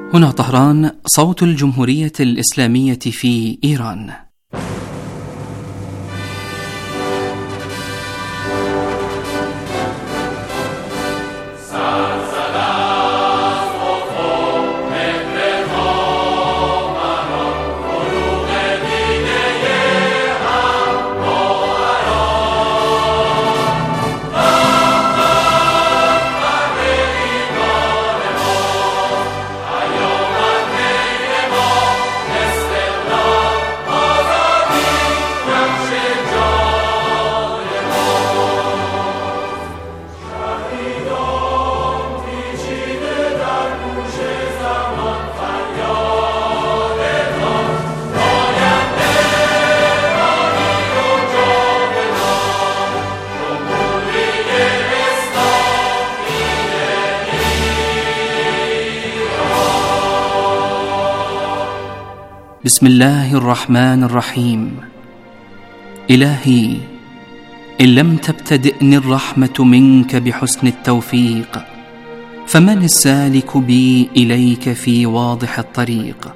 هنا طهران، صوت الجمهورية الإسلامية في إيران. بسم الله الرحمن الرحيم. إلهي، إن لم تبتدئني الرحمة منك بحسن التوفيق، فمن السالك بي إليك في واضح الطريق؟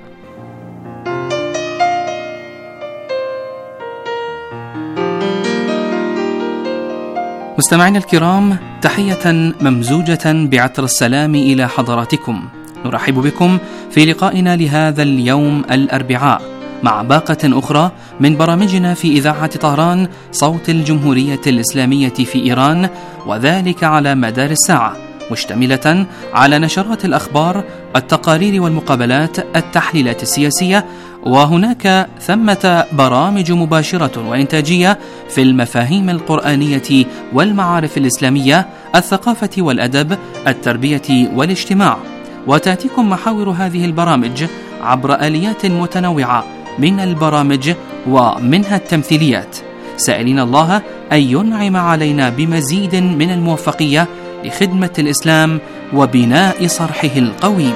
مستمعينا الكرام، تحية ممزوجة بعطر السلام إلى حضراتكم. نرحب بكم في لقائنا لهذا اليوم الأربعاء مع باقة أخرى من برامجنا في إذاعة طهران، صوت الجمهورية الإسلامية في إيران، وذلك على مدار الساعة، مشتملة على نشرات الأخبار، التقارير والمقابلات، التحليلات السياسية، وهناك ثمة برامج مباشرة وإنتاجية في المفاهيم القرآنية والمعارف الإسلامية، الثقافة والأدب، التربية والاجتماع. وتأتيكم محاور هذه البرامج عبر آليات متنوعة من البرامج ومنها التمثيليات، سائلين الله أن ينعم علينا بمزيد من الموفقية لخدمة الإسلام وبناء صرحه القويم.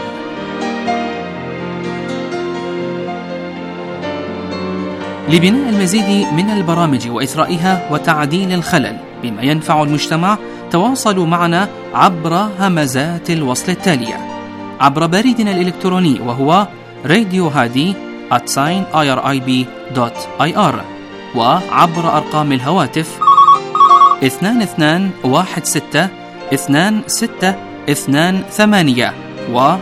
لبناء المزيد من البرامج وإثرائها وتعديل الخلل بما ينفع المجتمع، تواصلوا معنا عبر همزات الوصل التالية: عبر بريدنا الإلكتروني وهو radiohadi@irib.ir، وعبر أرقام الهواتف 2216-2628 و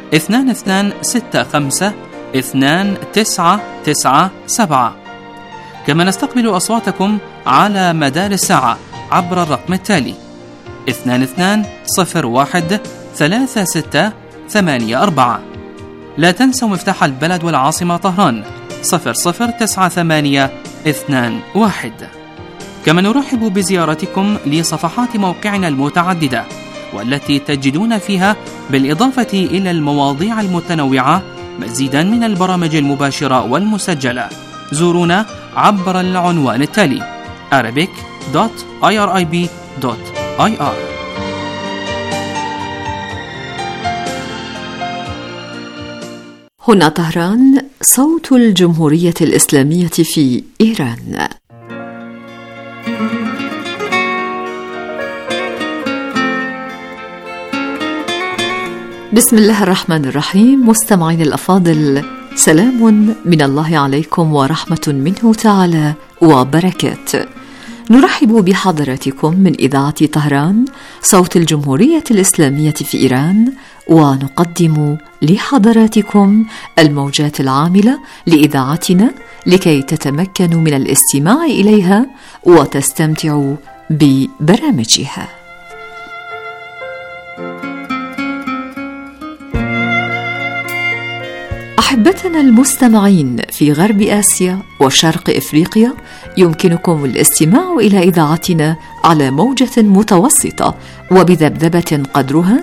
2265-2997. كما نستقبل أصواتكم على مدار الساعة عبر الرقم التالي 22013684. لا تنسوا مفتاح البلد والعاصمة طهران 009821. كما نرحب بزيارتكم لصفحات موقعنا المتعددة، والتي تجدون فيها بالإضافة إلى المواضيع المتنوعة مزيدا من البرامج المباشرة والمسجلة. زورونا عبر العنوان التالي arabic.irib.ir. هنا طهران، صوت الجمهورية الإسلامية في إيران. بسم الله الرحمن الرحيم. مستمعين الأفاضل، سلام من الله عليكم ورحمة منه تعالى وبركاته. نرحب بحضراتكم من إذاعة طهران، صوت الجمهورية الإسلامية في إيران، ونقدم لحضراتكم الموجات العاملة لإذاعتنا لكي تتمكنوا من الاستماع إليها وتستمتعوا ببرامجها. أحبتنا المستمعين في غرب آسيا وشرق إفريقيا، يمكنكم الاستماع إلى إذاعتنا على موجة متوسطة وبذبذبة قدرها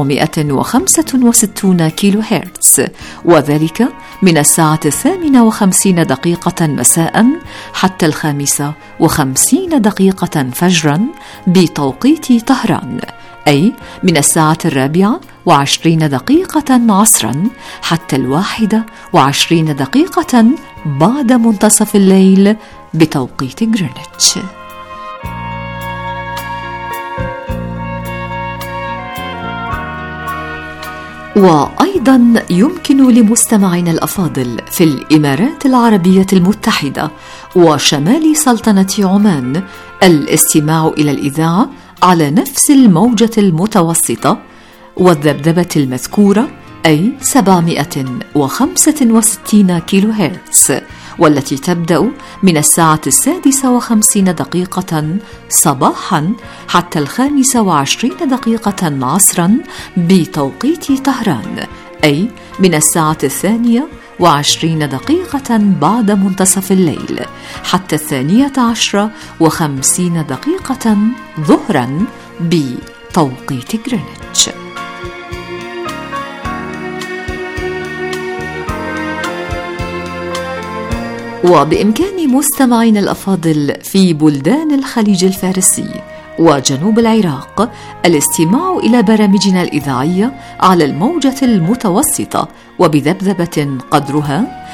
765 كيلو هرتز، وذلك من الساعة 58 مساء حتى 55 فجرا بتوقيت طهران، أي من الساعة 24 عصرا حتى 21 بعد منتصف الليل بتوقيت غرينتش. وأيضا يمكن لمستمعينا الأفاضل في الإمارات العربية المتحدة وشمال سلطنة عمان الاستماع إلى الإذاعة على نفس الموجة المتوسطة والذبذبة المذكورة، أي 765 كيلو هرتز، والتي تبدأ من 6:56 صباحا حتى 25 عصرا بتوقيت طهران، أي من 22:20 بعد منتصف الليل حتى 12:50 ظهرا بتوقيت غرينتش. وبإمكان مستمعين الأفاضل في بلدان الخليج الفارسي وجنوب العراق الاستماع إلى برامجنا الإذاعية على الموجة المتوسطة وبذبذبة قدرها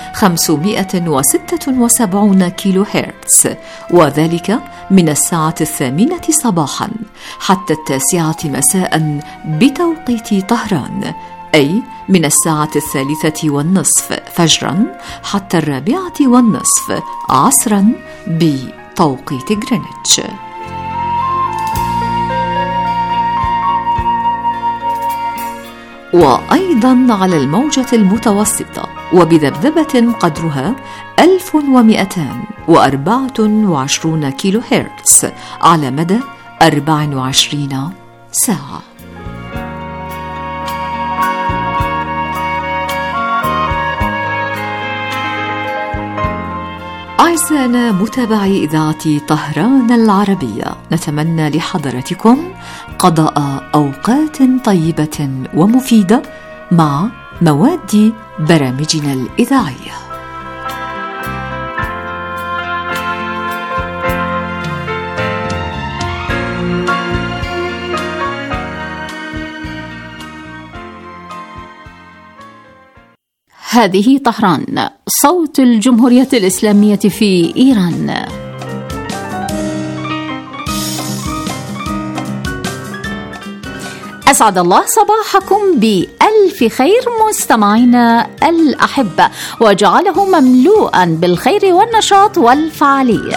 576 كيلو هرتز، وذلك من 8:00 صباحا حتى 9:00 مساء بتوقيت طهران، أي من 3:30 فجرا حتى 4:30 عصرا بتوقيت غرينتش. وأيضا على الموجة المتوسطة وبذبذبة قدرها 1224 كيلو هرتز على مدى 24 ساعة. أعزائنا متابعي إذاعة طهران العربية، نتمنى لحضراتكم قضاء أوقات طيبة ومفيدة مع مواد برامجنا الإذاعية. هذه طهران، صوت الجمهورية الإسلامية في إيران. أسعد الله صباحكم بألف خير مستمعينا الأحبة، وجعله مملوءا بالخير والنشاط والفعالية.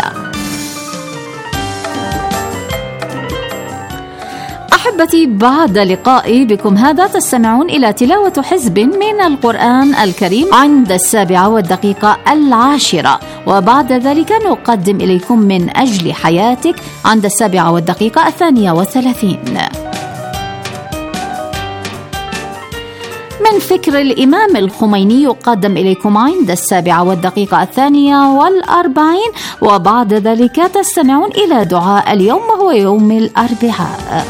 أحبتي، بعد لقائي بكم هذا تستمعون إلى تلاوة حزب من القرآن الكريم عند 7:10، وبعد ذلك نقدم إليكم من أجل حياتك عند 7:32. من فكر الإمام الخميني يقدم إليكم عند 7:42، وبعد ذلك تستمعون إلى دعاء اليوم وهو يوم الأربعاء.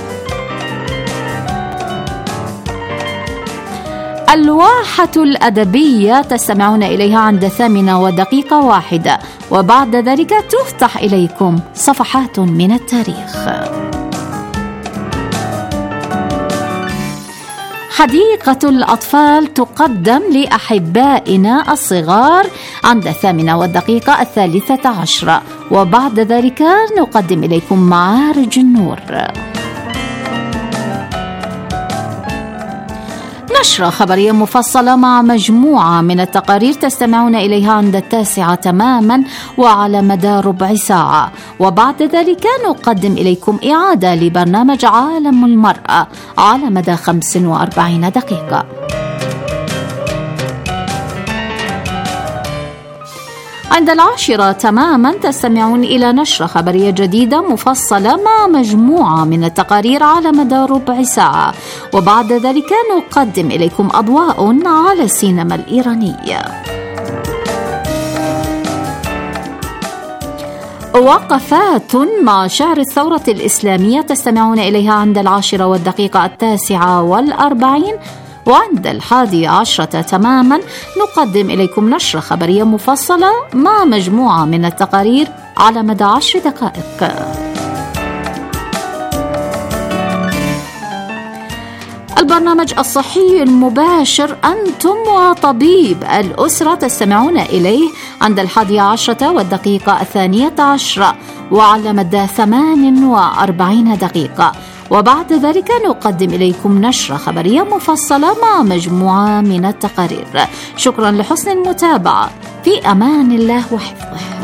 الواحة الأدبية تستمعون إليها عند 8:01، وبعد ذلك تفتح إليكم صفحات من التاريخ. حديقة الأطفال تقدم لأحبائنا الصغار عند 8:13، وبعد ذلك نقدم إليكم معارج النور. نشرة خبرية مفصلة مع مجموعة من التقارير تستمعون إليها عند 9 تماما وعلى مدى ربع ساعة، وبعد ذلك نقدم إليكم إعادة لبرنامج عالم المرأة على مدى 45 دقيقة. عند 10 تماما تستمعون إلى نشرة خبرية جديدة مفصلة مع مجموعة من التقارير على مدى ربع ساعة، وبعد ذلك نقدم إليكم أضواء على السينما الإيرانية. وقفات مع شعر الثورة الإسلامية تستمعون إليها عند 10:49، وعند 11 تماما نقدم إليكم نشرة خبرية مفصلة مع مجموعة من التقارير على مدى 10 دقائق. البرنامج الصحي المباشر أنتم وطبيب الأسرة تستمعون إليه عند 11:12 وعلى مدى 48 دقيقة، وبعد ذلك نقدم إليكم نشرة خبرية مفصلة مع مجموعة من التقارير. شكرا لحسن المتابعة، في أمان الله وحفظه.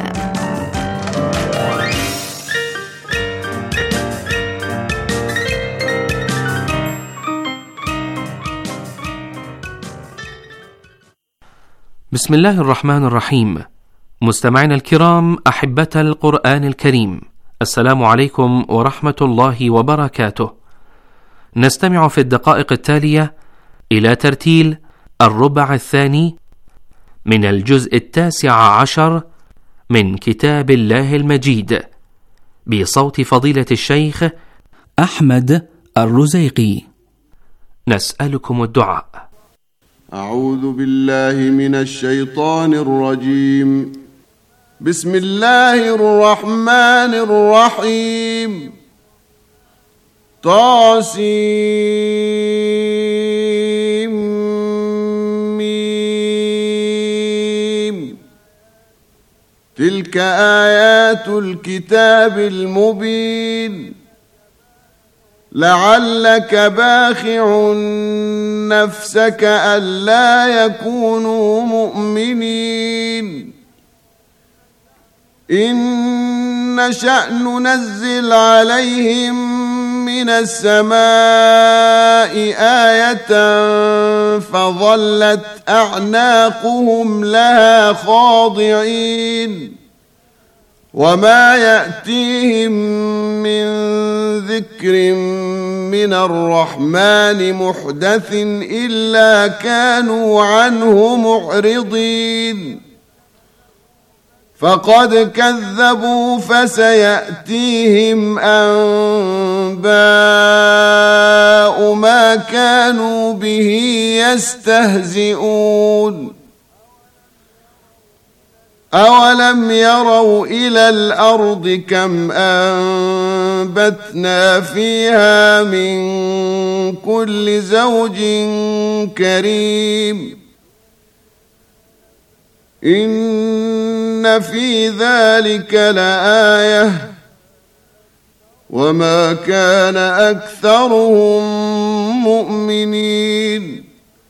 بسم الله الرحمن الرحيم. مستمعينا الكرام، أحبة القرآن الكريم، السلام عليكم ورحمة الله وبركاته. نستمع في الدقائق التالية إلى ترتيل الربع الثاني من الجزء 19 من كتاب الله المجيد بصوت فضيلة الشيخ أحمد الرزيقي. نسألكم الدعاء. أعوذ بالله من الشيطان الرجيم. بسم الله الرحمن الرحيم. طاسيم. تلك آيات الكتاب المبين. لعلك باخع نفسك ألا يكونوا مؤمنين. إن نشأ ننزل عليهم من السماء آية فظلت أعناقهم لها خاضعين. وما يأتيهم من ذكر من الرحمن محدث إلا كانوا عنه معرضين. فقد كذبوا فسيأتيهم أنباء ما كانوا به يستهزئون. أولم يروا إلى الأرض كم أنبتنا فيها من كل زوج كريم. إن في ذلك لآية وما كان أكثرهم مؤمنين.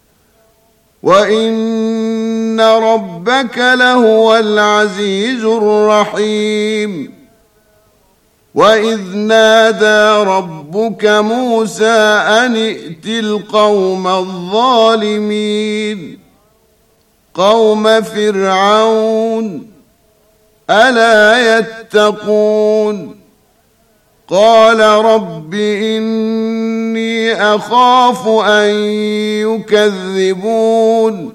وإن ربك لهو العزيز الرحيم. وإذ نادى ربك موسى أن ائت القوم الظالمين قوم فرعون ألا يتقون. قال رب إني أخاف أن يكذبون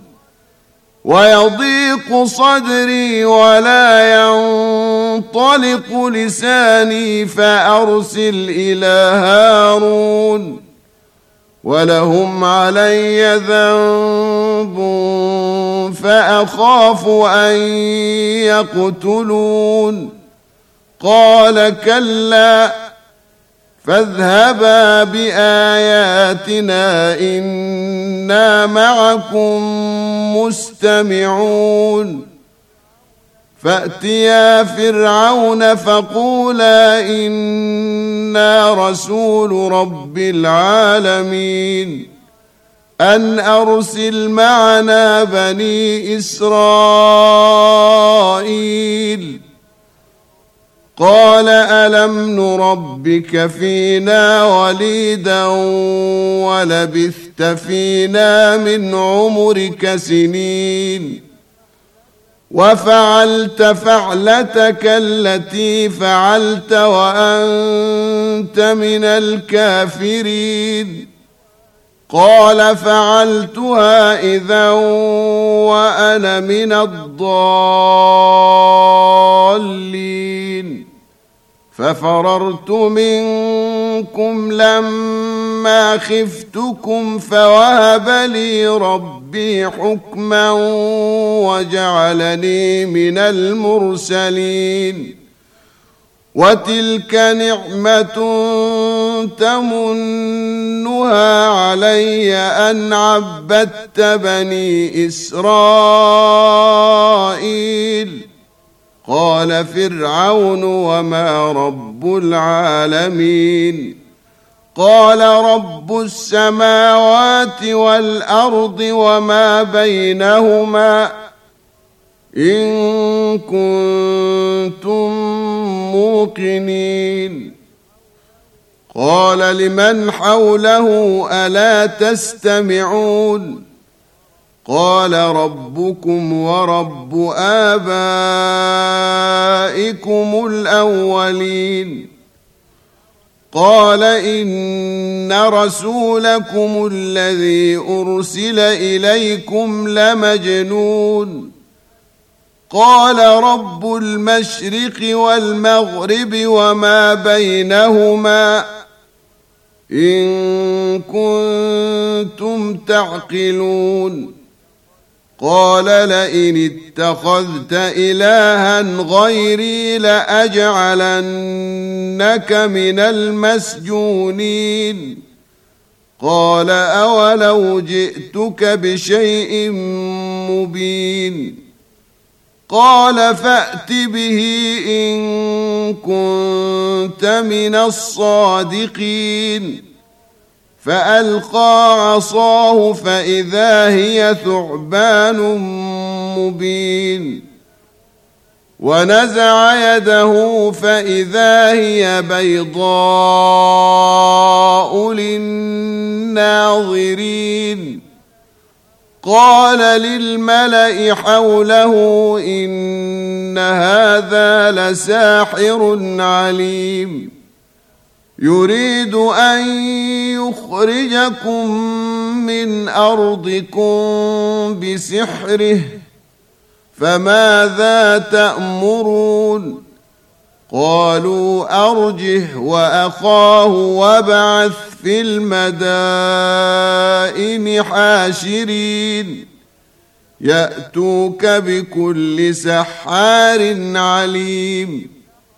ويضيق صدري ولا ينطلق لساني فأرسل إلى هارون ولهم علي ذنب فأخاف أن يقتلون. قال كلا فاذهبا بآياتنا إنا معكم مستمعون. فأتيا فرعون فقولا إنا رسول رب العالمين أن أرسل معنا بني إسرائيل. قال ألم نربك فينا وليدا ولبثت فينا من عمرك سنين وفعلت فعلتك التي فعلت وأنت من الكافرين. قال فعلتها إذا وأنا من الضالين. ففررت منكم لما خفتكم فوهب لي ربي حكما وجعلني من المرسلين. وتلك نعمة تمنها علي أن عبدت بني إسرائيل. قال فرعون وما رب العالمين. قال رب السماوات والأرض وما بينهما إن كنتم موقنين قال لمن حوله ألا تستمعون قال ربكم ورب آبائكم الأولين قال إن رسولكم الذي أرسل إليكم لمجنون قال رب المشرق والمغرب وما بينهما إن كنتم تعقلون قال لئن اتخذت إلها غيري لأجعلنك من المسجونين قال أولو جئتك بشيء مبين قال فأت به إن كنت من الصادقين فألقى عصاه فإذا هي ثعبان مبين ونزع يده فإذا هي بيضاء للناظرين قال للملأ حوله إن هذا لساحر عليم يريد أن يخرجكم من أرضكم بسحره فماذا تأمرون قالوا أرجه وأخاه وابعث في المدائن حاشرين يأتوك بكل سحار عليم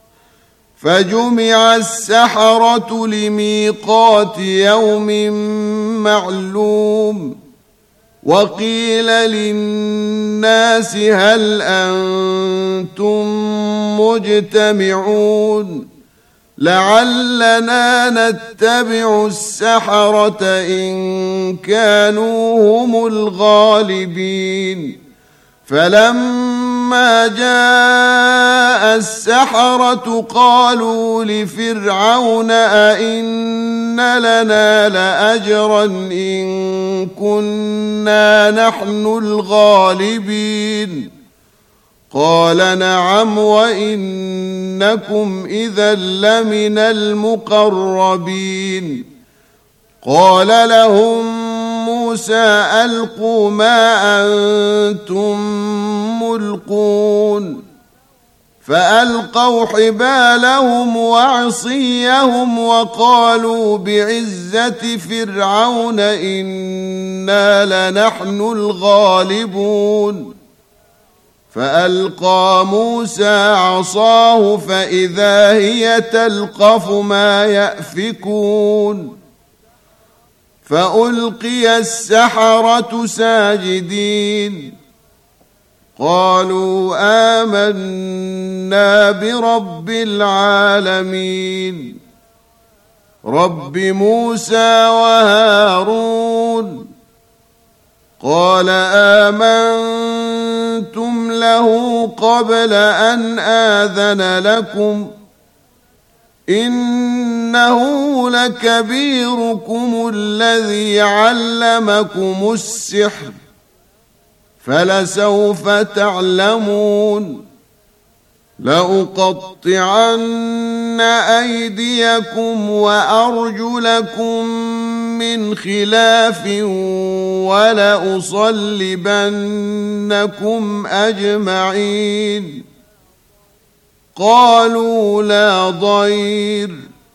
فجمع السحرة لميقات يوم معلوم وقيل للناس هل أنتم مجتمعون لعلنا نتبع السحرة إن كانوا هم الغالبين فلما جاء السحرة قالوا لفرعون أئن لنا لأجرا إن كنا نحن الغالبين قال نعم وإنكم إذا لمن المقربين قال لهم موسى ألقوا ما أنتم ملقون فألقوا حبالهم وعصيهم وقالوا بعزة فرعون إنا لنحن الغالبون فألقى موسى عصاه فإذا هي تلقف ما يأفكون فألقي السحرة ساجدين قالوا آمنا برب العالمين رب موسى وهارون قال آمنتم له قبل أن آذن لكم إنه لكبيركم الذي علمكم السحر فلسوف تعلمون لأقطعن أيديكم وأرجلكم من خلاف ولأصلبنكم أجمعين قالوا لا ضير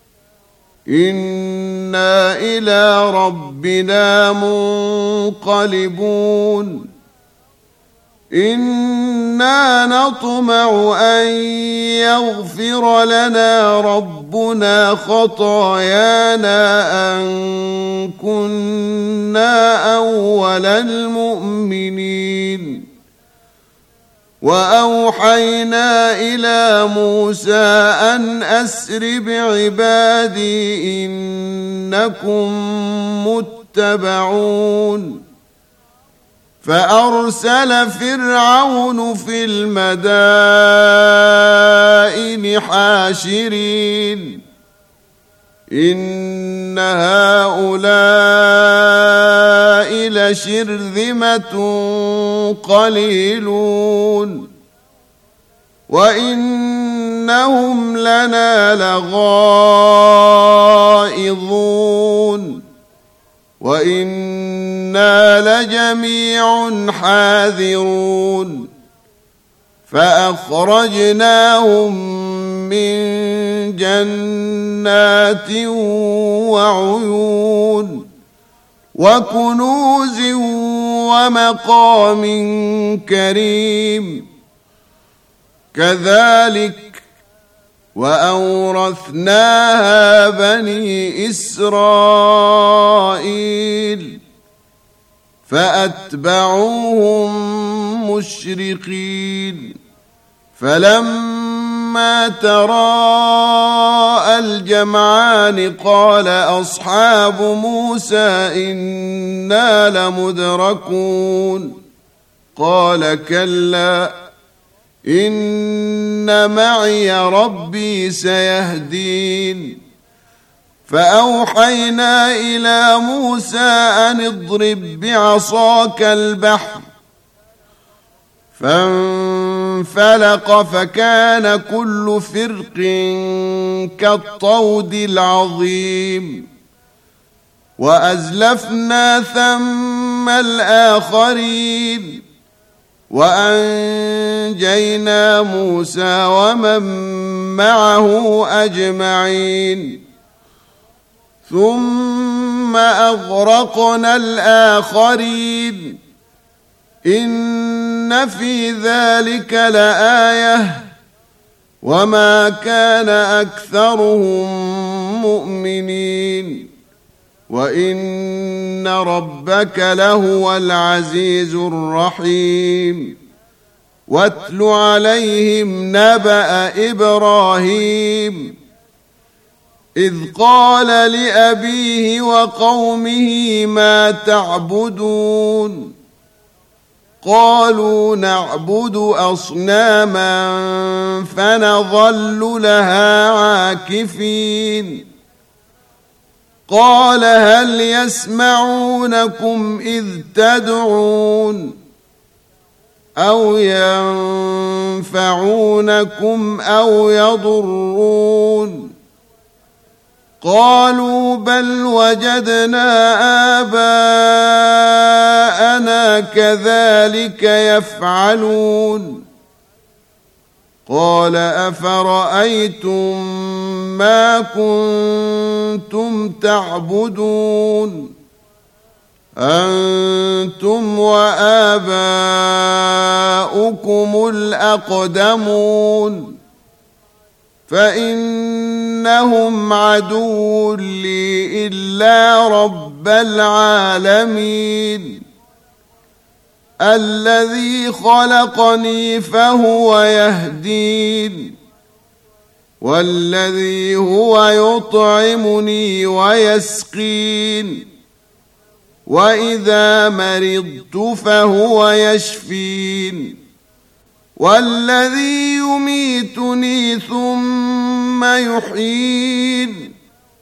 إنا إلى ربنا منقلبون إنا نطمع أن يغفر لنا ربنا خطايانا أن كنا أول المؤمنين وأوحينا إلى موسى أن أسر بعبادي إنكم متبعون فأرسل فرعون في المدائن حاشرين إن هؤلاء لشرذمة قليلون وإنهم لنا لغائظون وإنا لجميع حاذرون فأخرجناهم من جنات وعيون وكنوز ومقام كريم كذلك وأورثناها بني إسرائيل فأتبعوهم مشرقين فلما تراءى الجمعان قال أصحاب موسى إنا لمدركون قال كلا إن معي ربي سيهدين فأوحينا إلى موسى أن اضرب بعصاك البحر فانفلق فكان كل فرق كالطود العظيم وأزلفنا ثم الآخرين وأنجينا موسى ومن معه أجمعين ثم أغرقنا الآخرين إن في ذلك لآية وما كان أكثرهم مؤمنين وإن ربك لهو العزيز الرحيم واتل عليهم نبأ إبراهيم إذ قال لأبيه وقومه ما تعبدون قالوا نعبد أصناما فنظل لها عاكفين قال هل يسمعونكم إذ تدعون أو ينفعونكم أو يضرون قالوا بل وجدنا آباءنا كذلك يفعلون قال أفرأيتم ما كنتم تعبدون أنتم وآباؤكم الأقدمون فإنهم عدو لي إلا رب العالمين الذي خلقني فهو يهدين والذي هو يطعمني ويسقين وإذا مرضت فهو يشفين والذي يميتني ثم يحيين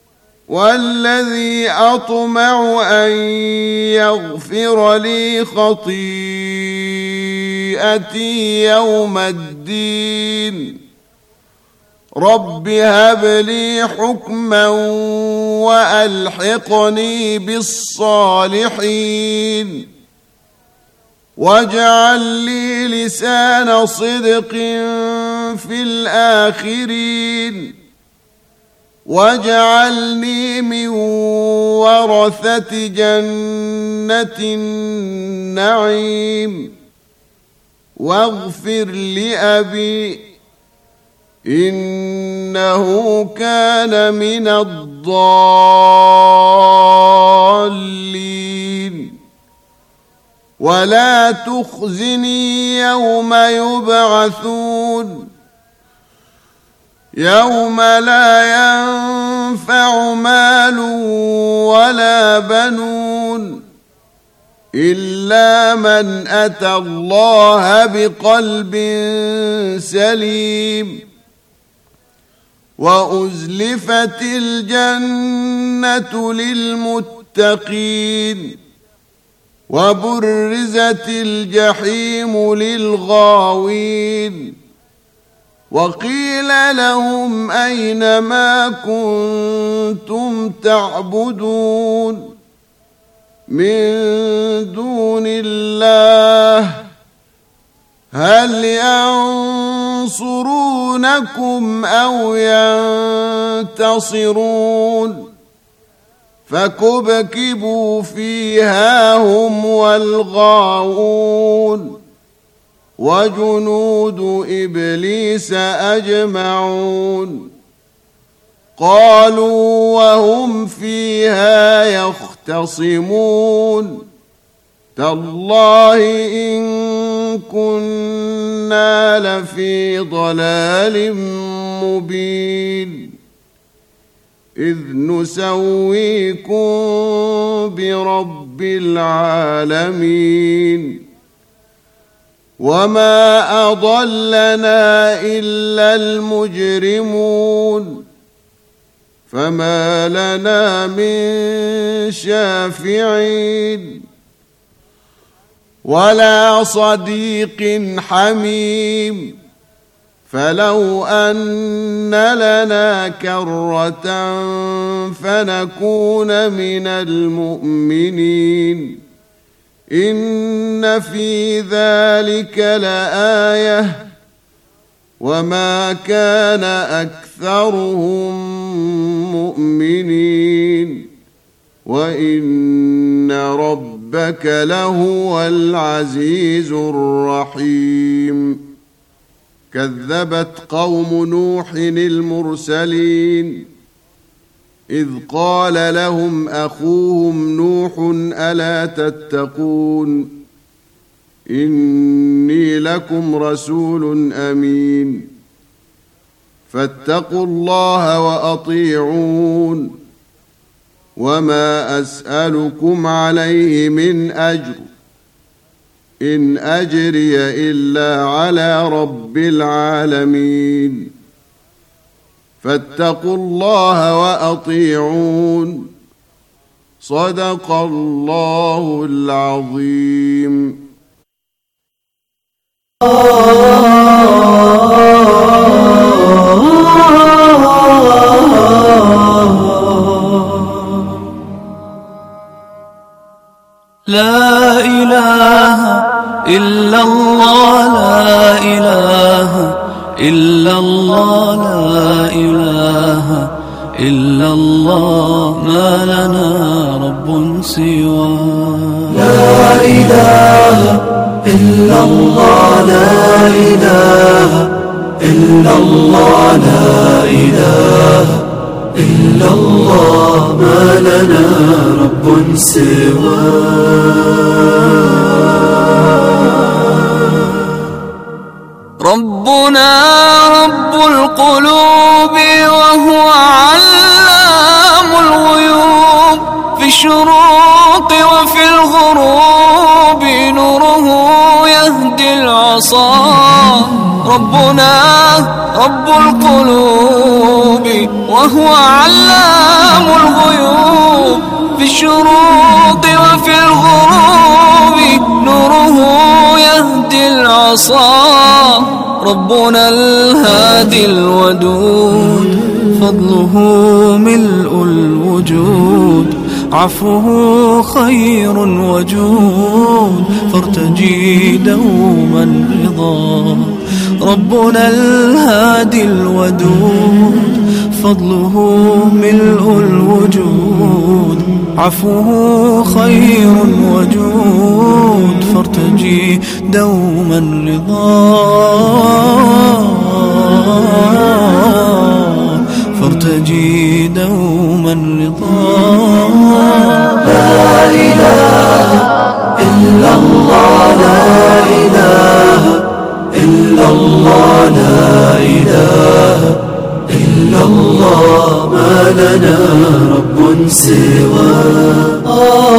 والذي أطمع أن يغفر لي خطيئتي يوم الدين رب هب لي حكما وألحقني بالصالحين واجعل لي لسان صدق في الآخرين واجعلني من ورثة جنة النعيم واغفر لأبي إنه كان من الضالين ولا تخزني يوم يبعثون يوم لا ينفع مال ولا بنون إلا من أتى الله بقلب سليم وأزلفت الجنة للمتقين وبرزت الجحيم للغاوين وقيل لهم أين ما كنتم تعبدون من دون الله هل ينصرونكم أو ينتصرون فكبكبوا فيها هم والغاوون وجنود إبليس أجمعون قالوا وهم فيها يختصمون تالله إن كنا لفي ضلال مبين إذ نسويكم برب العالمين وما أضلنا إلا المجرمون فما لنا من شافعين ولا صديق حميم فلو أن لنا كرة فنكون من المؤمنين إن في ذلك لآية وما كان أكثرهم مؤمنين وإن ربك لهو العزيز الرحيم كذبت قوم نوح المرسلين إذ قال لهم أخوهم نوح ألا تتقون إني لكم رسول أمين فاتقوا الله وأطيعون وما أسألكم عليه من أجر إن أجري إلا على رب العالمين فاتقوا الله وأطيعون صدق الله العظيم. لا إله إلا الله لا إله إلا الله لا إله إلا الله ما لنا رب سواه لا إله إلا الله لا إله إلا الله لا إله إلا الله ما لنا رب سواه ربنا رب القلوب وهو علام الغيوب في الشروق وفي الغروب نوره يهدي العصا ربنا رب القلوب وهو علام الغيوب في الشروق وفي الغروب نوره يهدي العصا ربنا الهادي الودود فضله ملء الوجود عفوه خير وجود فارتجي دوما رضا ربنا الهادي الودود فضله ملء الوجود عفوه خير وجود فارتجي دوما رضا فارتجي دوما رضا لا إله إلا الله الله لا إله إلا الله ما لنا رب سواه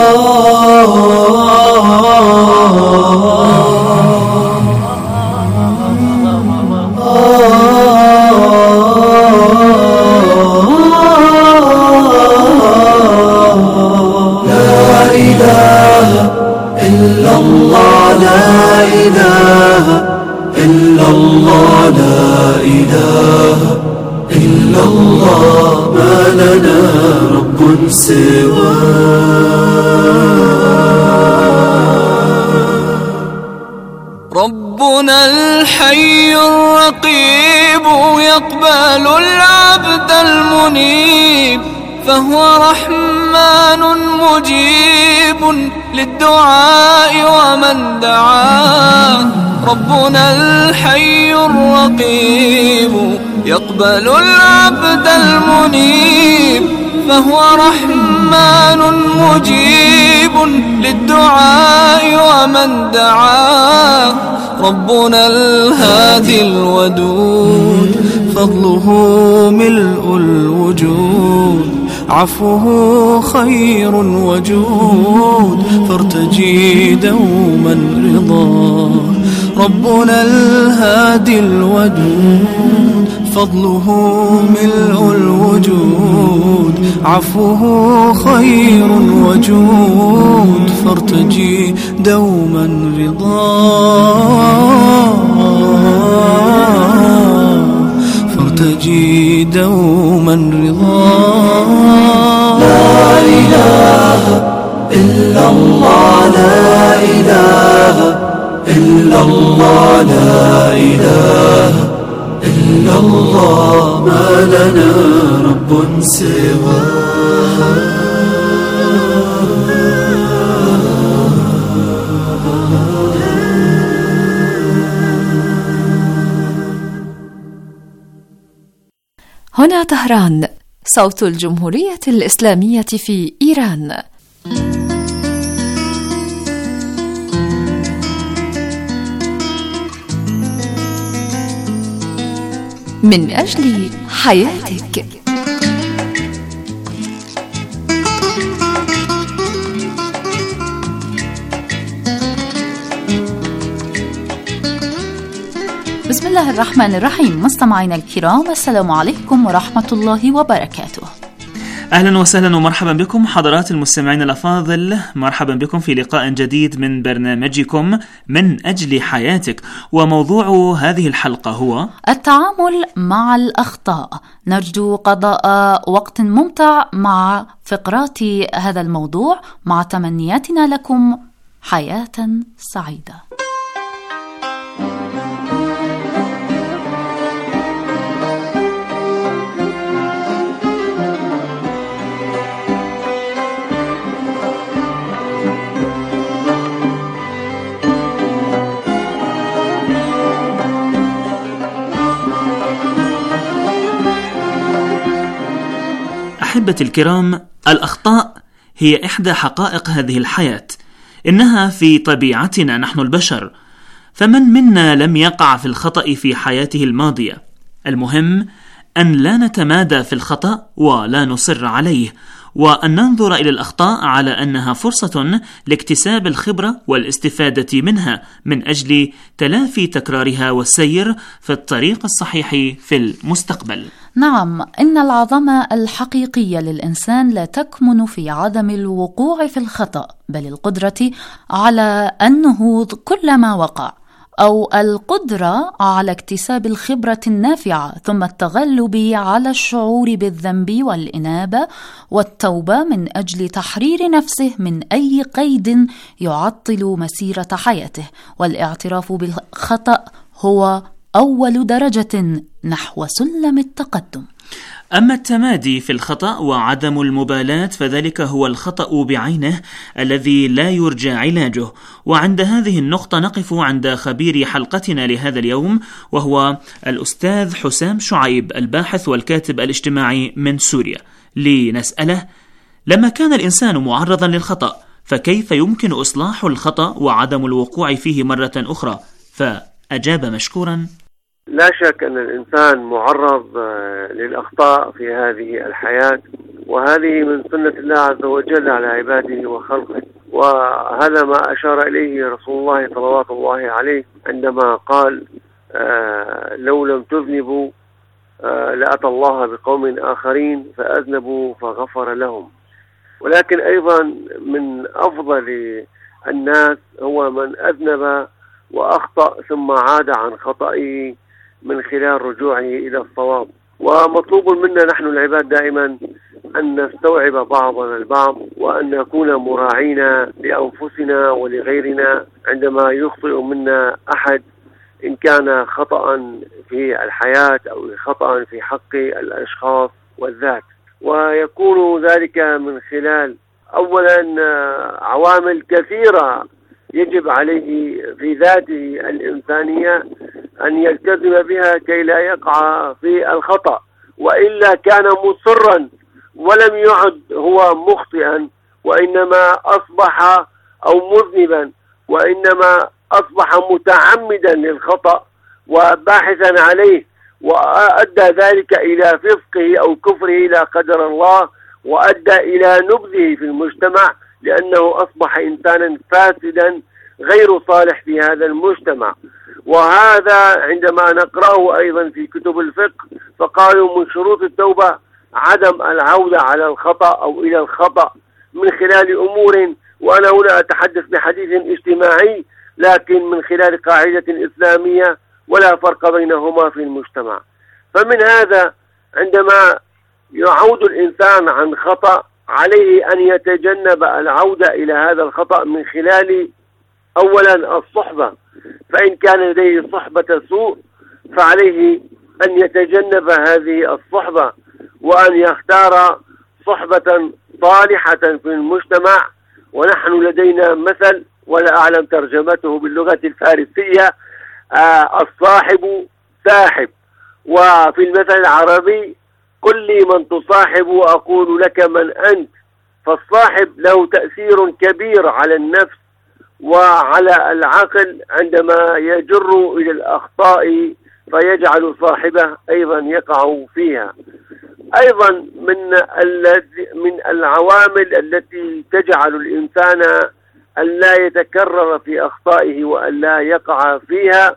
لا إله إلا الله لا إله إلا الله لا إله إلا الله ما لنا رب سواه ربنا الحي الرقيب يقبل العبد المنيب فهو رحمن مجيب للدعاء ومن دعاه ربنا الحي الرقيب يقبل العبد المنيب فهو رحمن مجيب للدعاء ومن دعاه ربنا الهادي الودود فضله ملء الوجود عفوه خير وجود فارتجي دوما رضاه ربنا الهادي الودود فضله ملء الوجود عفوه خير وجود فارتجي دوما رضاه فارتجي دوما رضاه لا إله إلا الله لا إله إلا الله لا إله إلا الله ما لنا رب سواه هنا طهران، صوت الجمهورية الإسلامية في إيران. من أجل حياتك. بسم الله الرحمن الرحيم. مستمعينا الكرام، السلام عليكم ورحمة الله وبركاته. أهلا وسهلا ومرحبا بكم حضرات المستمعين الأفاضل، مرحبا بكم في لقاء جديد من برنامجكم من أجل حياتك. وموضوع هذه الحلقة هو التعامل مع الأخطاء. نرجو قضاء وقت ممتع مع فقرات هذا الموضوع مع تمنياتنا لكم حياة سعيدة. أحبتي الكرام، الأخطاء هي إحدى حقائق هذه الحياة، إنها في طبيعتنا نحن البشر، فمن منا لم يقع في الخطأ في حياته الماضية؟ المهم أن لا نتمادى في الخطأ ولا نصر عليه، وأن ننظر إلى الأخطاء على أنها فرصة لاكتساب الخبرة والاستفادة منها من أجل تلافي تكرارها والسير في الطريق الصحيح في المستقبل. نعم، إن العظمة الحقيقية للإنسان لا تكمن في عدم الوقوع في الخطأ، بل القدرة على النهوض كلما وقع، أو القدرة على اكتساب الخبرة النافعة، ثم التغلب على الشعور بالذنب والإنابة والتوبة من أجل تحرير نفسه من أي قيد يعطل مسيرة حياته. والاعتراف بالخطأ هو أول درجة نحو سلم التقدم. أما التمادي في الخطأ وعدم المبالاة فذلك هو الخطأ بعينه الذي لا يرجى علاجه. وعند هذه النقطة نقف عند خبير حلقتنا لهذا اليوم، وهو الأستاذ حسام شعيب، الباحث والكاتب الاجتماعي من سوريا، لنسأله: لما كان الإنسان معرضا للخطأ فكيف يمكن إصلاح الخطأ وعدم الوقوع فيه مرة أخرى؟ فأجاب مشكورا: لا شك أن الإنسان معرض للأخطاء في هذه الحياة، وهذه من سنة الله عز وجل على عباده وخلقه، وهذا ما أشار إليه رسول الله صلوات الله عليه عندما قال لو لم تذنبوا لأتى الله بقوم آخرين فأذنبوا فغفر لهم. ولكن أيضا من أفضل الناس هو من أذنب وأخطأ ثم عاد عن خطئه من خلال رجوعه إلى الصواب. ومطلوب منا نحن العباد دائما أن نستوعب بعضنا البعض، وأن نكون مراعين لأنفسنا ولغيرنا عندما يخطئ منا أحد، إن كان خطأ في الحياة أو خطأ في حق الأشخاص والذات. ويكون ذلك من خلال أولا عوامل كثيرة يجب عليه في ذاته الإنسانية أن يلتزم بها كي لا يقع في الخطأ، وإلا كان مصرا ولم يعد هو مخطئا، وإنما أصبح أو مذنبا، وإنما أصبح متعمدا للخطأ وباحثا عليه، وأدى ذلك إلى فسقه أو كفره لا قدر الله، وأدى إلى نبذه في المجتمع، لأنه أصبح إنسانا فاسدا غير صالح في هذا المجتمع. وهذا عندما نقرأه أيضا في كتب الفقه فقالوا من شروط التوبة عدم العودة على الخطأ أو إلى الخطأ من خلال أمور، وأنا هنا أتحدث بحديث اجتماعي لكن من خلال قاعدة إسلامية ولا فرق بينهما في المجتمع. فمن هذا عندما يعود الإنسان عن خطأ عليه أن يتجنب العودة إلى هذا الخطأ من خلال أولا الصحبة، فإن كان لديه صحبة سوء فعليه أن يتجنب هذه الصحبة، وأن يختار صحبة صالحة في المجتمع. ونحن لدينا مثل ولا أعلم ترجمته باللغة الفارسية، الصاحب ساحب، وفي المثل العربي قل لي من تصاحب وأقول لك من أنت. فالصاحب له تأثير كبير على النفس وعلى العقل عندما يجر إلى الأخطاء فيجعل صاحبه أيضا يقع فيها. أيضا من العوامل التي تجعل الإنسان أن لا يتكرر في أخطائه وأن لا يقع فيها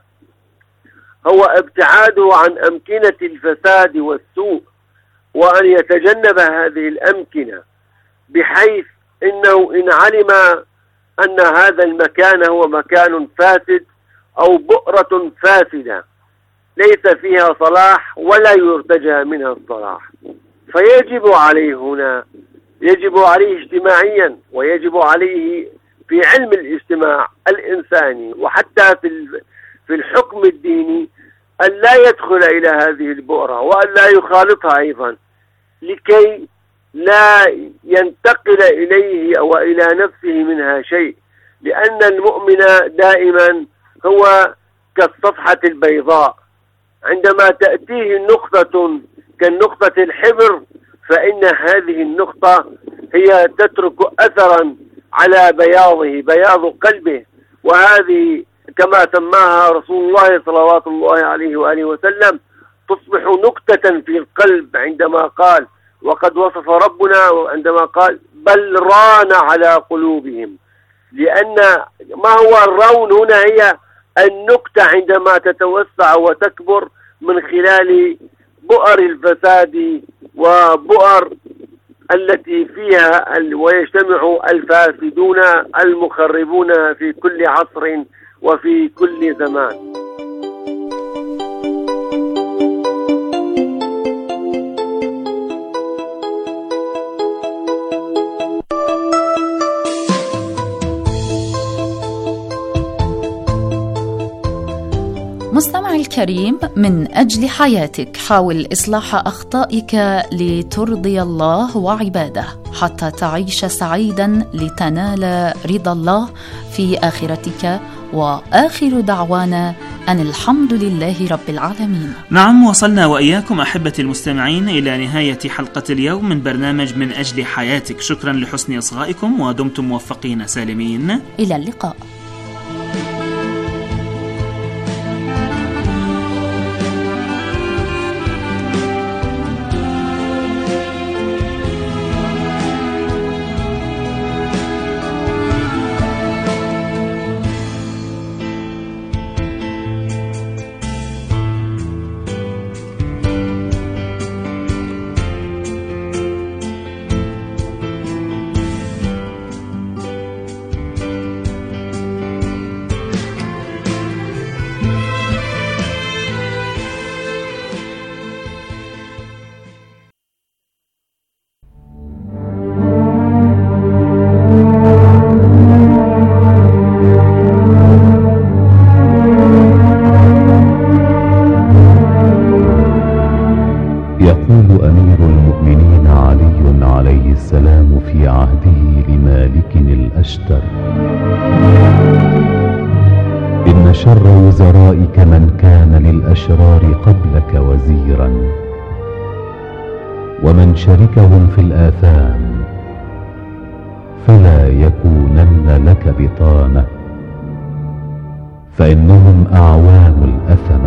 هو ابتعاده عن أمكنة الفساد والسوء، وأن يتجنب هذه الأمكنة، بحيث إنه إن علم أن هذا المكان هو مكان فاسد أو بؤرة فاسدة ليس فيها صلاح ولا يرتجى منها الصلاح، فيجب عليه هنا، يجب عليه اجتماعيا، ويجب عليه في علم الاجتماع الإنساني وحتى في الحكم الديني أن لا يدخل إلى هذه البؤرة وأن لا يخالطها أيضا، لكي لا ينتقل إليه أو إلى نفسه منها شيء. لأن المؤمن دائما هو كالصفحة البيضاء، عندما تأتيه نقطة كالنقطة الحبر فإن هذه النقطة هي تترك أثرا على بياض قلبه، وهذه كما سماها رسول الله صلوات الله عليه وآله وسلم تصبح نكتة في القلب، عندما قال وقد وصف ربنا عندما قال بل ران على قلوبهم. لأن ما هو الرون هنا هي النكتة عندما تتوسع وتكبر من خلال بؤر الفساد وبؤر التي فيها ويجتمع الفاسدون المخربون في كل عصر وفي كل زمان. مستمعي الكريم، من أجل حياتك حاول إصلاح أخطائك لترضي الله وعباده حتى تعيش سعيدا لتنال رضا الله في آخرتك. وآخر دعوانا أن الحمد لله رب العالمين. نعم، وصلنا وإياكم أحبتي المستمعين إلى نهاية حلقة اليوم من برنامج من أجل حياتك. شكرا لحسن إصغائكم ودمتم موفقين سالمين. إلى اللقاء. السلام في عهده لمالك الأشتر: إن شر وزرائك من كان للأشرار قبلك وزيرا، ومن شركهم في الآثام فلا يكونن لك بطانة، فإنهم أعوان الأثمة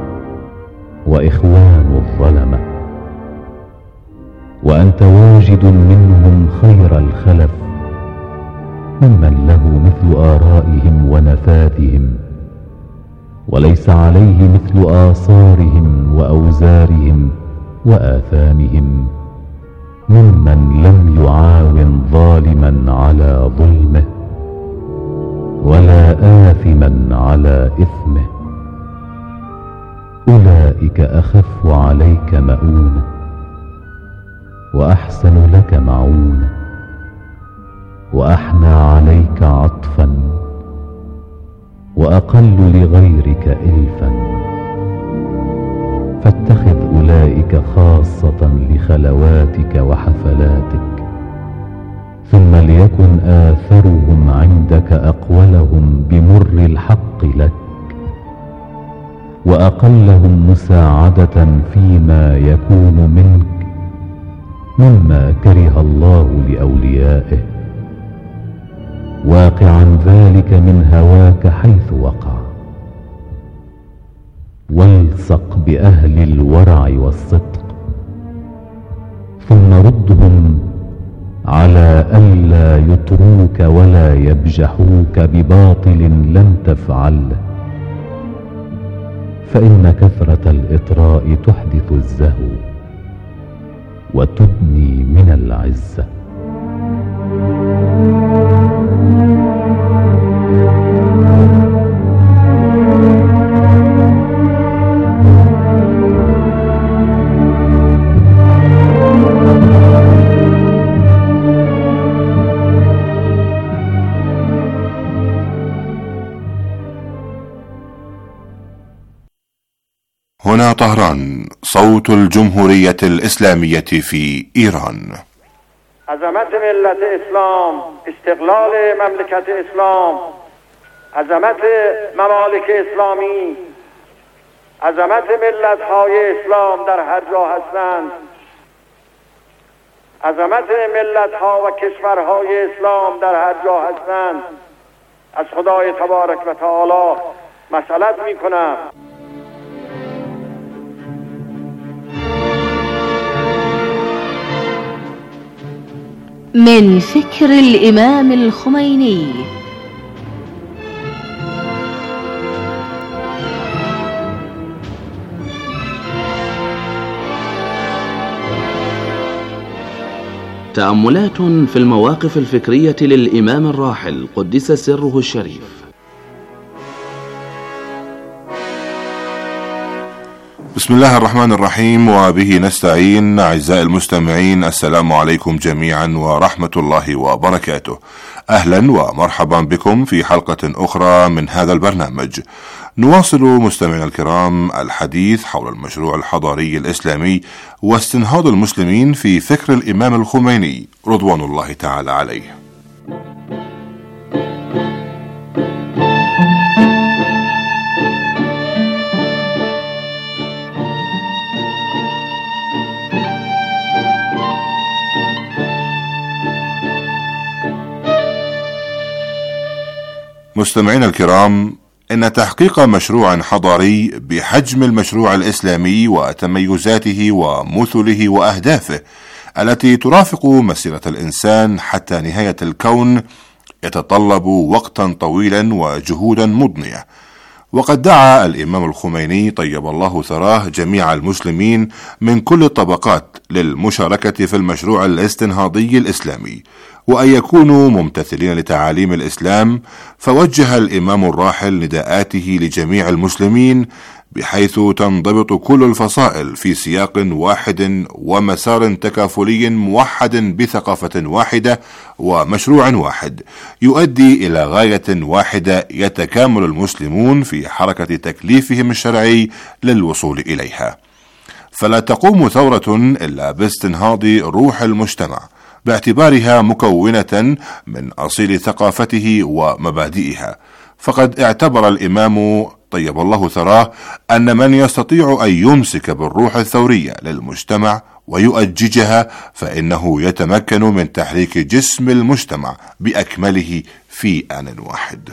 وإخوان الظلمة، وأنت واجد منهم خير الخلف، ممن له مثل آرائهم ونفاذهم، وليس عليه مثل آثارهم وأوزارهم وآثامهم، ممن لم يعاون ظالما على ظلمه ولا آثما على إثمه. أولئك أخف عليك مؤونة وأحسن لك معونة وأحنى عليك عطفا وأقل لغيرك إلفا، فاتخذ أولئك خاصة لخلواتك وحفلاتك، ثم ليكن آثرهم عندك أقولهم بمر الحق لك، وأقلهم مساعدة فيما يكون منك مما كره الله لأوليائه، واقعا ذلك من هواك حيث وقع. والصق بأهل الورع والصدق، ثم ردهم على ألا يطروك ولا يبجحوك بباطل لم تفعله، فإن كثرة الإطراء تحدث الزهو وتبني من العزة. هنا طهران، صوت الجمهورية الإسلامية في إيران. عظمت ملت اسلام، استقلال مملکت اسلام، عظمت ممالک اسلامی، عظمت ملت های اسلام در هر جا هستند، عظمت ملت ها و کشورهای اسلام در هر جا هستند. از خدای تبارک و تعالی مسئلت می کنم من فكر الإمام الخميني. تأملات في المواقف الفكرية للإمام الراحل قدس سره الشريف. بسم الله الرحمن الرحيم، وبه نستعين. أعزائي المستمعين، السلام عليكم جميعا ورحمة الله وبركاته. أهلا ومرحبا بكم في حلقة أخرى من هذا البرنامج. نواصل مستمعينا الكرام الحديث حول المشروع الحضاري الإسلامي واستنهاض المسلمين في فكر الإمام الخميني رضوان الله تعالى عليه. مستمعينا الكرام، إن تحقيق مشروع حضاري بحجم المشروع الإسلامي وتميزاته ومثله وأهدافه التي ترافق مسيرة الإنسان حتى نهاية الكون يتطلب وقتا طويلا وجهودا مضنية. وقد دعا الإمام الخميني طيب الله ثراه جميع المسلمين من كل الطبقات للمشاركة في المشروع الاستنهاضي الإسلامي، وأن يكونوا ممتثلين لتعاليم الإسلام. فوجه الإمام الراحل نداءاته لجميع المسلمين بحيث تنضبط كل الفصائل في سياق واحد ومسار تكافلي موحد بثقافة واحدة ومشروع واحد يؤدي إلى غاية واحدة يتكامل المسلمون في حركة تكليفهم الشرعي للوصول إليها. فلا تقوم ثورة إلا باستنهاض روح المجتمع باعتبارها مكونة من أصيل ثقافته ومبادئها. فقد اعتبر الإمام طيب الله ثراه أن من يستطيع أن يمسك بالروح الثورية للمجتمع ويؤججها فإنه يتمكن من تحريك جسم المجتمع بأكمله في آن واحد.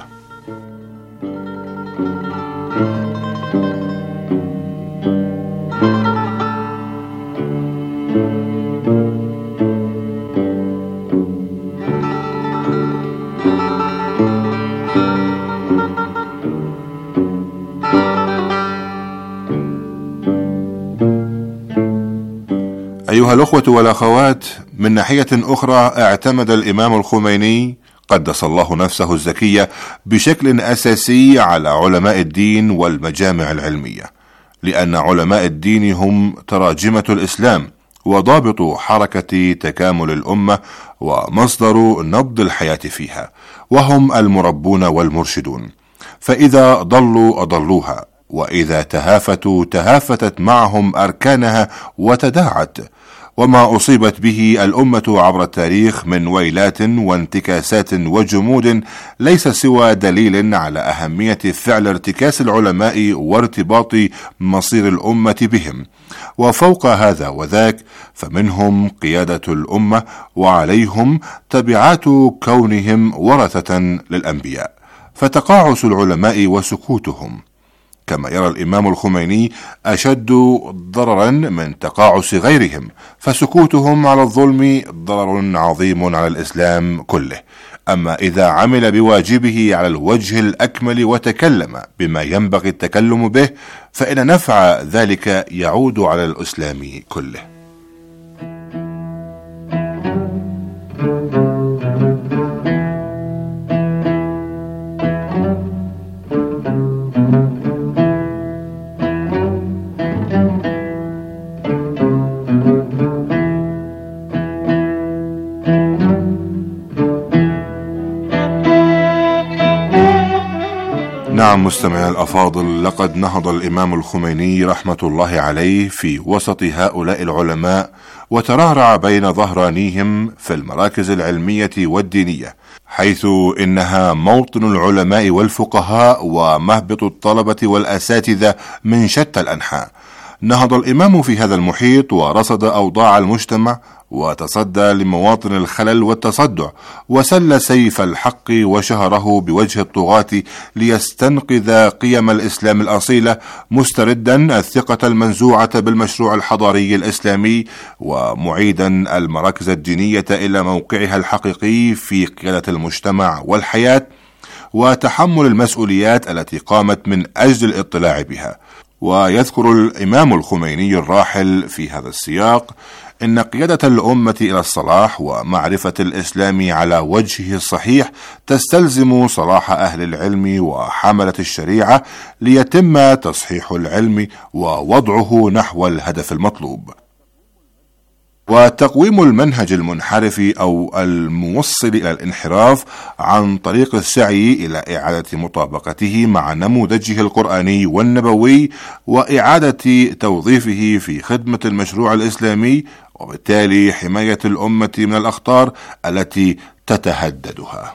أيها الأخوة والأخوات، من ناحية أخرى اعتمد الإمام الخميني قدس الله نفسه الزكية بشكل أساسي على علماء الدين والمجامع العلمية، لأن علماء الدين هم تراجمة الإسلام وضابط حركة تكامل الأمة ومصدر نبض الحياة فيها، وهم المربون والمرشدون، فإذا ضلوا أضلوها، وإذا تهافتوا تهافتت معهم أركانها وتداعت. وما أصيبت به الأمة عبر التاريخ من ويلات وانتكاسات وجمود ليس سوى دليل على أهمية فعل ارتكاس العلماء وارتباط مصير الأمة بهم. وفوق هذا وذاك فمنهم قيادة الأمة، وعليهم تبعات كونهم ورثة للأنبياء، فتقاعس العلماء وسكوتهم كما يرى الإمام الخميني أشد ضررا من تقاعس غيرهم، فسكوتهم على الظلم ضرر عظيم على الإسلام كله. أما إذا عمل بواجبه على الوجه الأكمل وتكلم بما ينبغي التكلم به فإن نفع ذلك يعود على الإسلام كله. نعم مستمعي الأفاضل، لقد نهض الإمام الخميني رحمة الله عليه في وسط هؤلاء العلماء وترعرع بين ظهرانيهم في المراكز العلمية والدينية، حيث إنها موطن العلماء والفقهاء ومهبط الطلبة والأساتذة من شتى الأنحاء. نهض الإمام في هذا المحيط ورصد أوضاع المجتمع وتصدى لمواطن الخلل والتصدع، وسل سيف الحق وشهره بوجه الطغاة ليستنقذ قيم الإسلام الأصيلة، مستردا الثقة المنزوعة بالمشروع الحضاري الإسلامي، ومعيدا المراكز الدينية إلى موقعها الحقيقي في قيادة المجتمع والحياة وتحمل المسؤوليات التي قامت من أجل الاطلاع بها. ويذكر الإمام الخميني الراحل في هذا السياق إن قيادة الأمة إلى الصلاح ومعرفة الإسلام على وجهه الصحيح تستلزم صلاح أهل العلم وحملة الشريعة ليتم تصحيح العلم ووضعه نحو الهدف المطلوب. وتقويم المنهج المنحرف أو الموصل إلى الانحراف عن طريق السعي إلى إعادة مطابقته مع نموذجه القرآني والنبوي وإعادة توظيفه في خدمة المشروع الإسلامي، وبالتالي حماية الأمة من الأخطار التي تتهددها.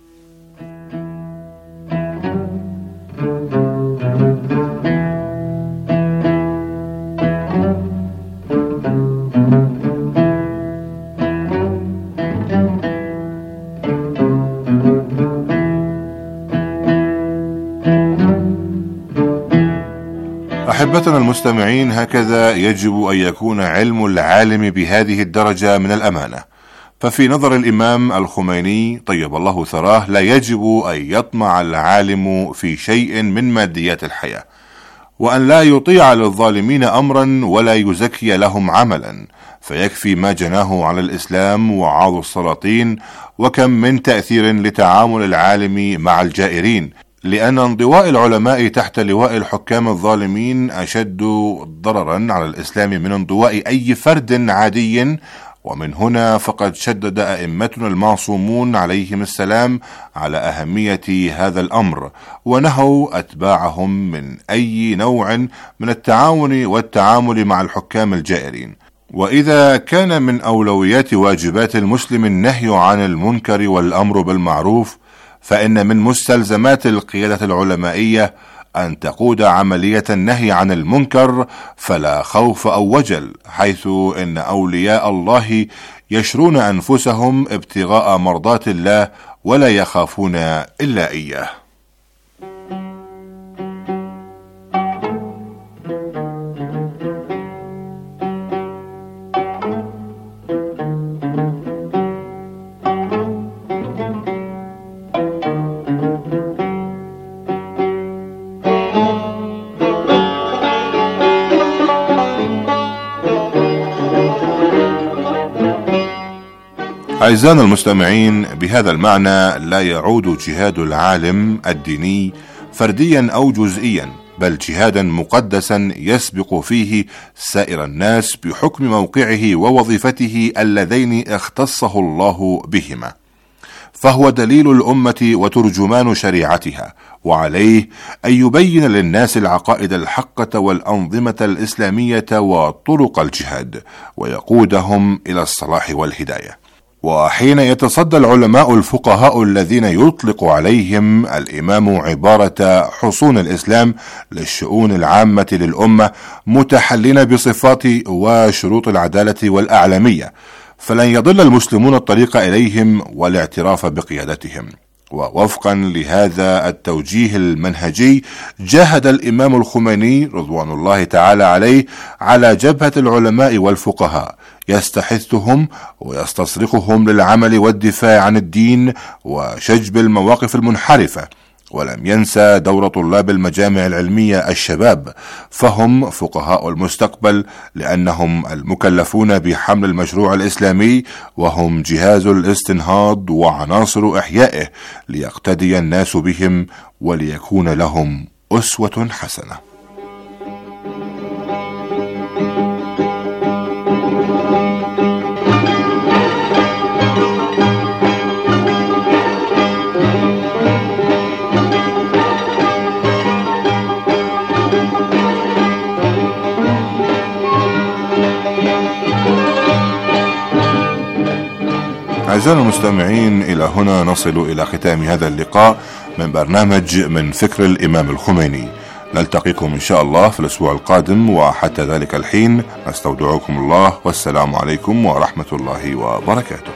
أحبتنا المستمعين، هكذا يجب أن يكون علم العالم بهذه الدرجة من الأمانة. ففي نظر الإمام الخميني طيب الله ثراه لا يجب أن يطمع العالم في شيء من ماديات الحياة، وأن لا يطيع للظالمين أمرا ولا يزكي لهم عملا، فيكفي ما جناه على الإسلام وعاض السلاطين. وكم من تأثير لتعامل العالم مع الجائرين، لأن انضواء العلماء تحت لواء الحكام الظالمين أشد ضررا على الإسلام من انضواء أي فرد عادي. ومن هنا فقد شدد أئمتنا المعصومون عليهم السلام على أهمية هذا الأمر، ونهوا أتباعهم من أي نوع من التعاون والتعامل مع الحكام الجائرين. وإذا كان من أولويات واجبات المسلم النهي عن المنكر والأمر بالمعروف، فإن من مستلزمات القيادة العلمائية أن تقود عملية النهي عن المنكر فلا خوف أو وجل، حيث إن أولياء الله يشرون أنفسهم ابتغاء مرضات الله ولا يخافون إلا إياه. أعزائنا المستمعين، بهذا المعنى لا يعود جهاد العالم الديني فرديا أو جزئيا، بل جهادا مقدسا يسبق فيه سائر الناس بحكم موقعه ووظيفته اللذين اختصه الله بهما، فهو دليل الأمة وترجمان شريعتها، وعليه أن يبين للناس العقائد الحقة والأنظمة الإسلامية وطرق الجهاد، ويقودهم إلى الصلاح والهداية. وحين يتصدى العلماء الفقهاء الذين يطلق عليهم الإمام عبارة حصون الإسلام للشؤون العامة للأمة متحلين بصفات وشروط العدالة والأعلمية، فلن يضل المسلمون الطريق إليهم والاعتراف بقيادتهم. ووفقا لهذا التوجيه المنهجي جاهد الإمام الخميني رضوان الله تعالى عليه على جبهة العلماء والفقهاء، يستحثهم ويستصرخهم للعمل والدفاع عن الدين وشجب المواقف المنحرفة، ولم ينسى دور طلاب المجامع العلمية الشباب، فهم فقهاء المستقبل، لأنهم المكلفون بحمل المشروع الإسلامي، وهم جهاز الاستنهاض وعناصر إحيائه، ليقتدي الناس بهم وليكون لهم أسوة حسنة. أعزائنا المستمعين، إلى هنا نصل إلى ختام هذا اللقاء من برنامج من فكر الإمام الخميني. نلتقيكم إن شاء الله في الأسبوع القادم، وحتى ذلك الحين نستودعكم الله، والسلام عليكم ورحمة الله وبركاته.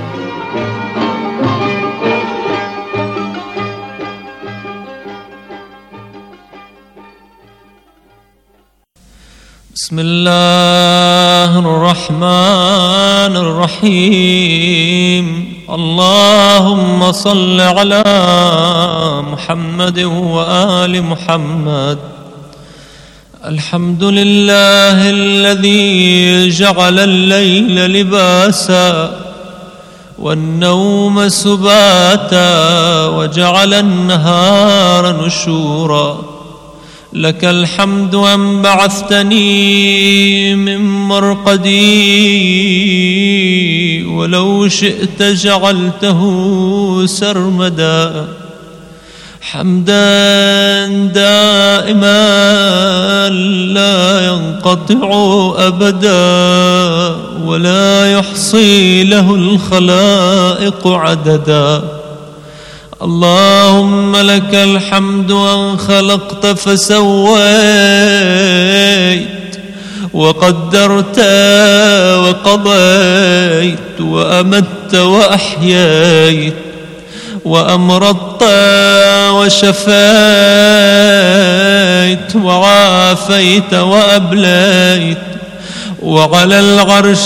بسم الله الرحمن الرحيم. اللهم صل على محمد وآل محمد. الحمد لله الذي جعل الليل لباسا والنوم سباتا وجعل النهار نشورا. لك الحمد أن بعثتني من مرقدي ولو شئت جعلته سرمدا. حمدا دائما لا ينقطع أبدا ولا يحصي له الخلائق عددا. اللهم لك الحمد أن خلقت فسويت وقدرت وقضيت وأمت وأحييت وأمرضت وشفيت وعافيت وأبليت وعلى العرش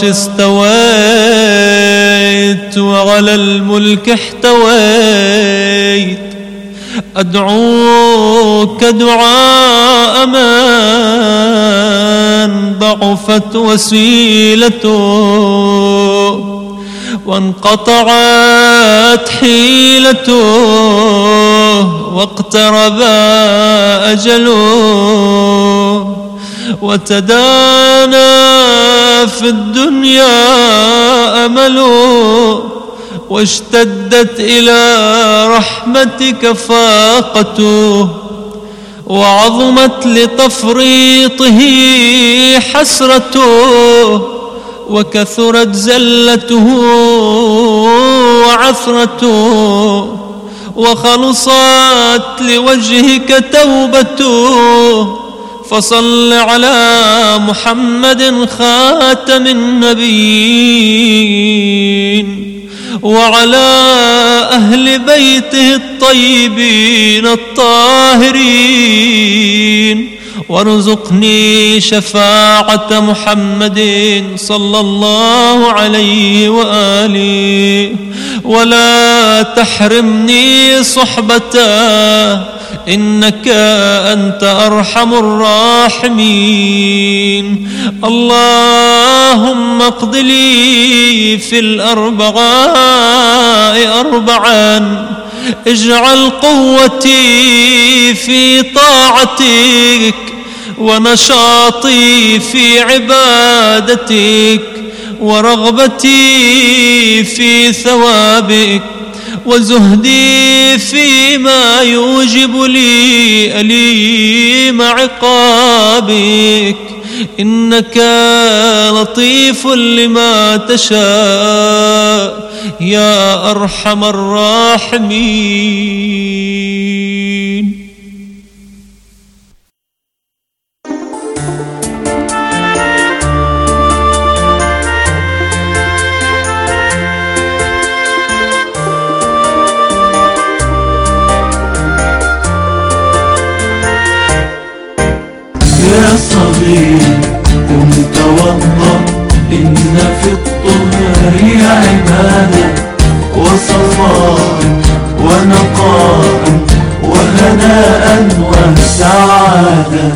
استويت وعلى الملك احتويت. أدعوك دعاء من ضعفت وسيلته وانقطعت حيلته واقترب أجله وتدانى في الدنيا أمله واشتدت إلى رحمتك فاقته وعظمت لتفريطه حسرته وكثرت زلته وعثرته، وخلصت لوجهك توبته. فصل على محمد خاتم النبيين وعلى أهل بيته الطيبين الطاهرين، وارزقني شفاعة محمد صلى الله عليه وآله، ولا تحرمني صحبته إنك أنت أرحم الراحمين. اللهم اقض لي في الأربعاء أربعا، اجعل قوتي في طاعتك، ونشاطي في عبادتك، ورغبتي في ثوابك، وزهدي فيما يوجب لي أليم عقابك. إنك لطيف لما تشاء يا أرحم الراحمين. يا صغير قم توضأ، إن في الطهر عبادة وصفاء ونقاء وهناء وسعادة.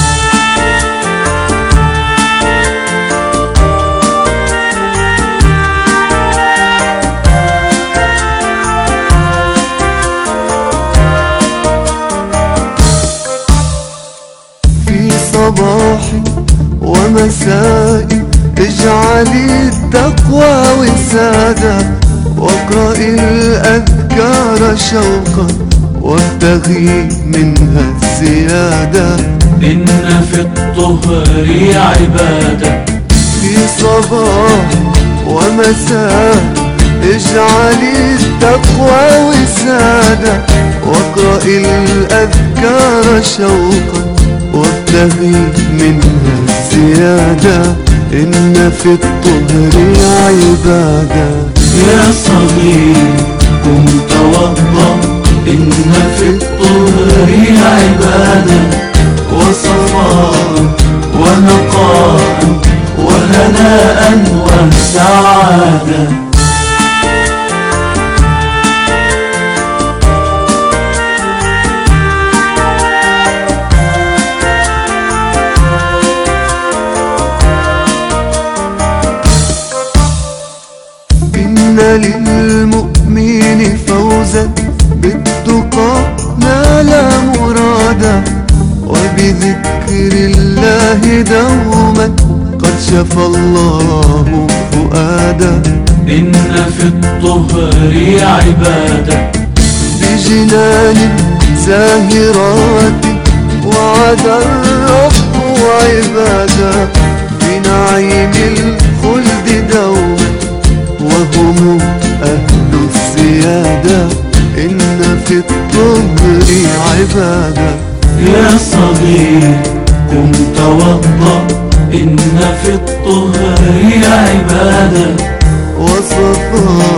صباحي ومسائي اجعلي التقوى وسادة، واقرئي الأذكار شوقا وابتغي منها الزيادة. إن في الطهر عبادة في صباح ومساء، اجعلي التقوى وسادة، واقرئي الأذكار شوقا وابتغي منها الزيادة. إن في الطهر عبادة. يا صغير قم توضأ، إن في الطهر عبادة وصفاء ونقاء وهناء وسعادة. للمؤمن فوزا بالتقى نال مرادا، وبذكر الله دوما قد شفى الله فؤادا. إن في الطهر عبادة بجنان زاهرات، وعد الرب عبادا بنعيم الخلد دوما، وهم أهل الزيادة. إن في الطهر عبادة. يا صغير قم توضأ، إن في الطهر عبادة وصفاء